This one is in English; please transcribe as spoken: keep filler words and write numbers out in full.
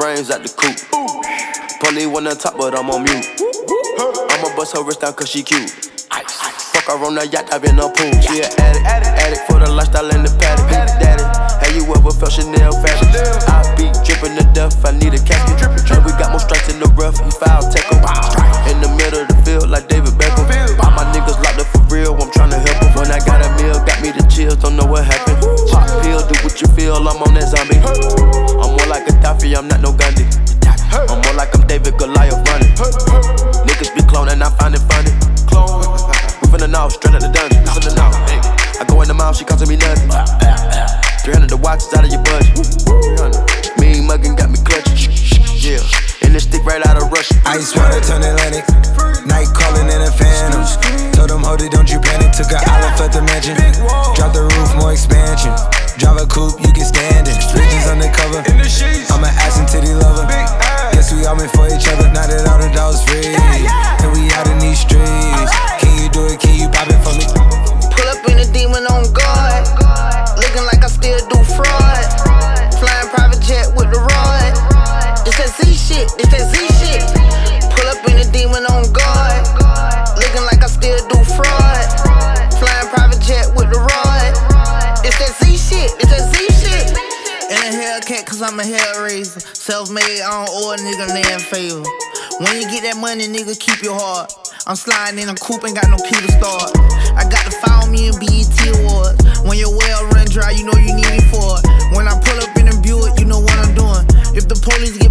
brains out the coop. Police one on top, but I'm on mute. I'ma bust her wrist down cause she cute. Fuck her on the yacht, I've been a pool. She an addict, addict for the lifestyle in the paddock. Big daddy, have you ever felt Chanel fabric? I be dripping to death, I need a casket. And we got more strikes in the rough, we foul tackle. In the middle of the field like David Beckham. All my niggas locked up for real, I'm tryna help them. When I got a meal, got me the chills, don't know what happened. Pop pill, do what you feel, I'm on that zombie. I'm more like Gaddafi, I'm not no Gandhi. I'm more like I'm David Goliath running. Niggas be cloning, I find it funny. We finna know, straight out the dungeon. Finna know. I go in the mouth, she costing me nothing. three hundred the watch is out of your budget. Mean muggin' got me clutching. Yeah, and this stick right out of Russia. Ice water turn Atlantic. Night calling in a phantom. Told them, hold it, don't you panic. Took a olive, left the mansion. Drop the roof, more expansion. Drive a coupe, you can stand it. Bridges undercover. I'm an ass and titty lover. Guess we all meant for each other. Now that all the dogs free, and we out in these streets. Can you do it? Can you pop it for me? Pull up in a demon on guard. Looking like I still do fraud. Flying private jet with the rod. It's that Z shit, it's that Z shit. Pull up in a demon on guard. Looking like I still do fraud. Flying private jet with the rod. It's that Z shit, it's that Z shit. In a Hellcat cause I'm a hell raiser. Self-made, I don't owe a nigga land favor. When you get that money, nigga, keep your heart. I'm sliding in a coupe, ain't got no key to start. I got to follow me in B E T Awards. When your well run dry, you know you need me for it. When I pull up in a Buick, you know what I'm doing. If the police